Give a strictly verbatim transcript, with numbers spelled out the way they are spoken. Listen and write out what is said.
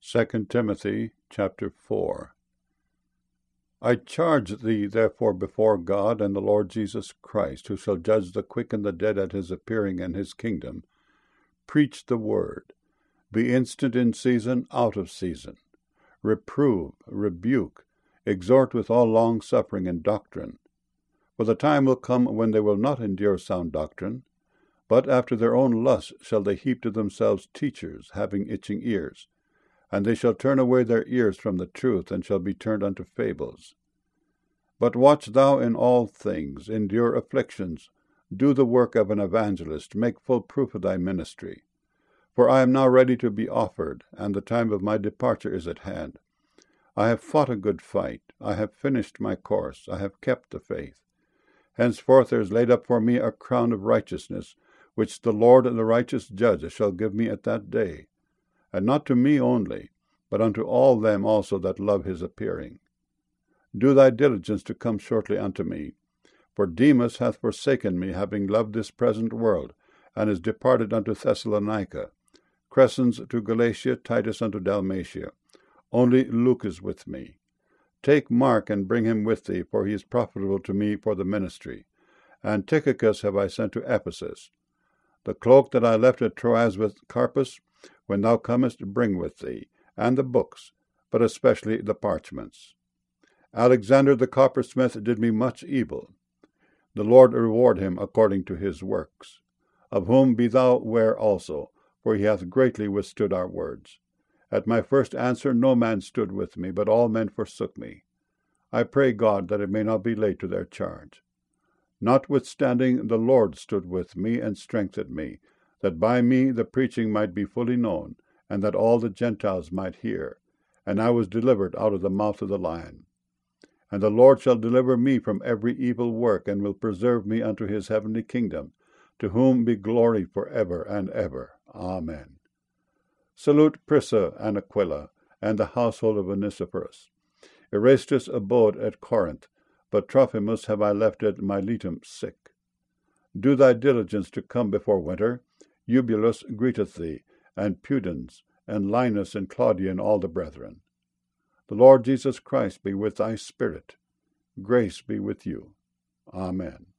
Second Timothy chapter four. I charge thee therefore before God and the Lord Jesus Christ, who shall judge the quick and the dead at his appearing in his kingdom, preach the word. Be instant in season, out of season. Reprove, rebuke, exhort with all longsuffering and doctrine. For the time will come when they will not endure sound doctrine, but after their own lusts shall they heap to themselves teachers, having itching ears. And they shall turn away their ears from the truth, and shall be turned unto fables. But watch thou in all things, endure afflictions, do the work of an evangelist, make full proof of thy ministry. For I am now ready to be offered, and the time of my departure is at hand. I have fought a good fight, I have finished my course, I have kept the faith. Henceforth there is laid up for me a crown of righteousness, which the Lord the righteous judge shall give me at that day, and not to me only, but unto all them also that love his appearing. Do thy diligence to come shortly unto me. For Demas hath forsaken me, having loved this present world, and is departed unto Thessalonica. Crescens to Galatia, Titus unto Dalmatia. Only Luke is with me. Take Mark, and bring him with thee, for he is profitable to me for the ministry. And Tychicus have I sent to Ephesus. The cloak that I left at Troas with Carpus, when thou comest, bring with thee, and the books, but especially the parchments. Alexander the coppersmith did me much evil. The Lord reward him according to his works. Of whom be thou ware also, for he hath greatly withstood our words. At my first answer no man stood with me, but all men forsook me. I pray God that it may not be laid to their charge. Notwithstanding the Lord stood with me, and strengthened me, that by me the preaching might be fully known, and that all the Gentiles might hear. And I was delivered out of the mouth of the lion. And the Lord shall deliver me from every evil work, and will preserve me unto his heavenly kingdom, to whom be glory for ever and ever. Amen. Salute Prisca and Aquila, and the household of Onesiphorus. Erastus abode at Corinth, but Trophimus have I left at Miletum sick. Do thy diligence to come before winter. Eubulus greeteth thee, and Pudens, and Linus, and Claudia, and all the brethren. The Lord Jesus Christ be with thy spirit. Grace be with you. Amen.